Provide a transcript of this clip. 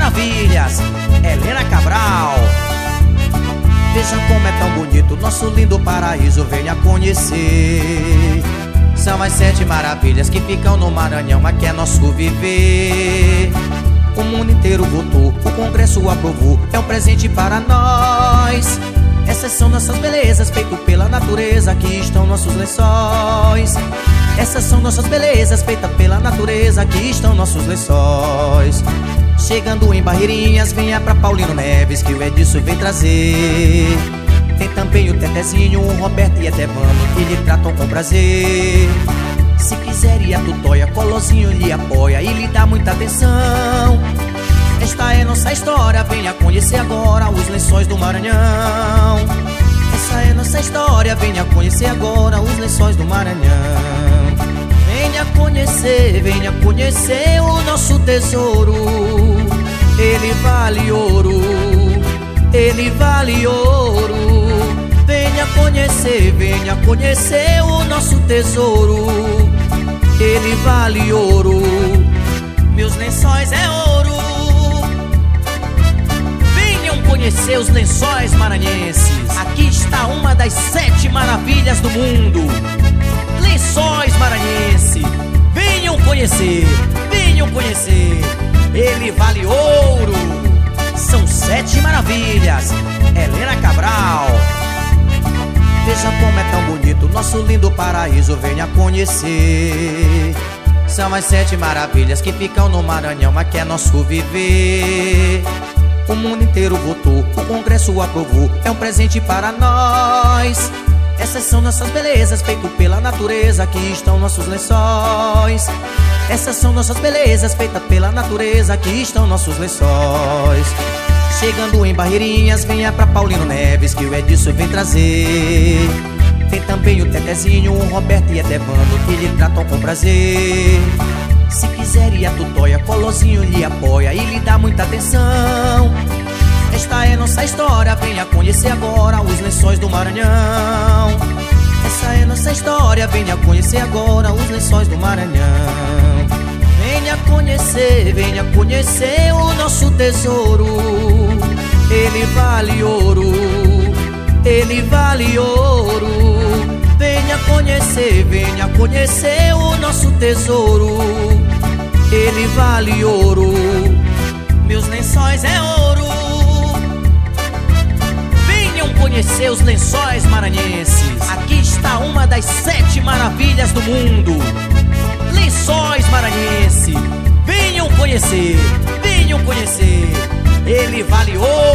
maravilhas, Helena Cabral. Veja como é tão bonito nosso lindo paraíso, venha conhecer. São as 7 maravilhas que ficam no Maranhão, aqui é nosso viver. O mundo inteiro votou, o Congresso aprovou, é um presente para nós. Essas são nossas belezas, feito pela natureza, aqui estão nossos lençóis. Essas são nossas belezas, feitas pela natureza, aqui estão nossos lençóis. Chegando em Barreirinhas, venha pra Paulino Neves, que o Edilson vem trazer. Tem também o Tetezinho, o Roberto e Etevano, que lhe tratam com prazer. Se quiser ir a Tutóia, Colozinho lhe apoia e lhe dá muita atenção. Esta é nossa história, venha conhecer agora os lençóis do Maranhão. Essa é nossa história, venha conhecer agora os lençóis do Maranhão. Venha conhecer o nosso tesouro. Ele vale ouro, ele vale ouro. Venha conhecer o nosso tesouro. Ele vale ouro, meus lençóis é ouro. Venham conhecer os lençóis maranhenses. Aqui está uma das 7 maravilhas do mundo, lençóis maranhenses. Venham conhecer, ele vale ouro. São 7 maravilhas, Helena Cabral. Veja como é tão bonito nosso lindo paraíso, venha conhecer. São as 7 maravilhas que ficam no Maranhão, aqui é nosso viver. O mundo inteiro votou, o Congresso aprovou, é um presente para nós. Essas são nossas belezas, feito pela natureza, aqui estão nossos lençóis. Essas são nossas belezas, feitas pela natureza, aqui estão nossos lençóis. Chegando em Barreirinhas, venha pra Paulino Neves, que o Edilson vem trazer. Tem também o Tetezinho, o Roberto e Etevano, que lhe tratam com prazer. Se quiser ir a Tutóia, Colozinho lhe apoia e lhe dá muita atenção. Esta é nossa história, venha conhecer agora os lençóis do Maranhão. Essa é nossa história, venha conhecer agora os lençóis do Maranhão. Venha conhecer o nosso tesouro. Ele vale ouro, ele vale ouro. Venha conhecer o nosso tesouro. Ele vale ouro, meus lençóis é ouro. Venham conhecer os lençóis maranhenses. Aqui está uma das 7 maravilhas do mundo, lençóis maranhenses. Venham conhecer, ele vale ouro.